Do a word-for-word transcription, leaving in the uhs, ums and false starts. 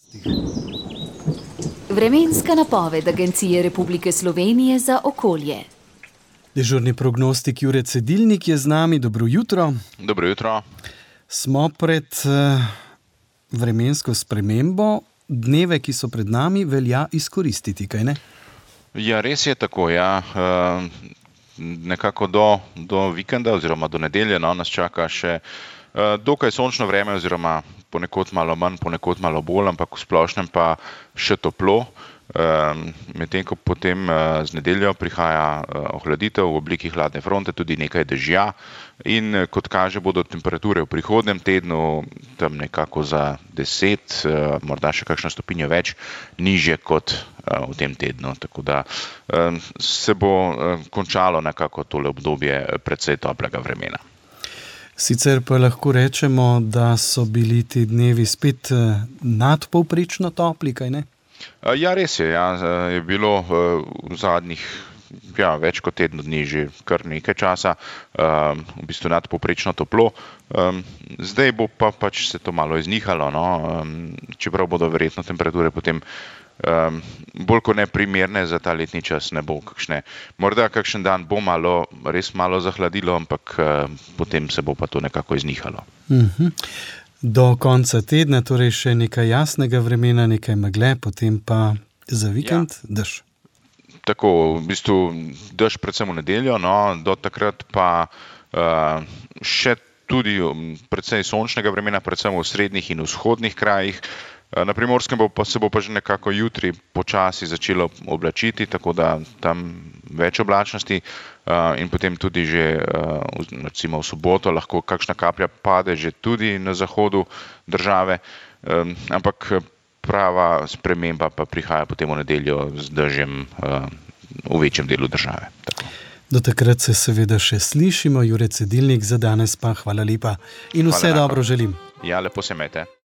Vremenska napoved Agencije Republike Slovenije za okolje. Dežurni prognostik Jure Cedilnik je z nami. Dobro jutro. Dobro jutro. Smo pred uh, vremensko spremembo. Dneve, ki so pred nami, velja izkoristiti, kaj ne? Ja, res je tako, ja. Uh, nekako do, do vikenda oziroma do nedelje no, nas čaka še uh, dokaj sončno vreme oziroma ponekod malo manj, ponekod malo bolj, ampak v splošnem pa še toplo. Um, medtem ko potem uh, z nedeljo prihaja uh, ohladitev v obliki hladne fronte, tudi nekaj dežja in uh, kot kaže bodo temperature v prihodnjem tednu tam nekako za deset, uh, morda še kakšno stopinjo več, nižje kot uh, v tem tednu. Tako da um, se bo uh, končalo nekako tole obdobje precej toplega vremena. Sicer pa lahko rečemo, da so bili ti dnevi spet uh, nadpovprečno topli, kaj ne? Ja, res je. Ja. Je bilo v zadnjih ja, več kot tedno dni že kar nekaj časa, um, v bistvu nadpovprečno toplo. Um, zdaj bo pa pač se to malo iznihalo, no? um, čeprav bodo verjetno temperature potem um, bolj kot ne primerne za ta letni čas, ne bo kakšne. Morda kakšen dan bo malo, res malo zahladilo, ampak uh, potem se bo pa to nekako iznihalo. Mhm. Do konca tedna, torej še nekaj jasnega vremena, nekaj megle, potem pa za vikend ja. Dež. Tako, v bistvu dež predvsem v nedeljo, no, do takrat pa uh, še tudi precej sončnega vremena, predvsem v srednjih in vzhodnih krajih. Na Primorskem bo pa, se bo pa že nekako jutri počasi začelo oblačiti, tako da tam več oblačnosti uh, in potem tudi že uh, recimo v soboto lahko kakšna kaplja pade že tudi na zahodu države, um, ampak prava sprememba pa prihaja potem v nedeljo z dežjem uh, v večjem delu države. Tako. Do takrat se seveda še slišimo. Jure Cedilnik, za danes pa hvala lepa in vse hvala dobro želim. Ja, lepo se imejte.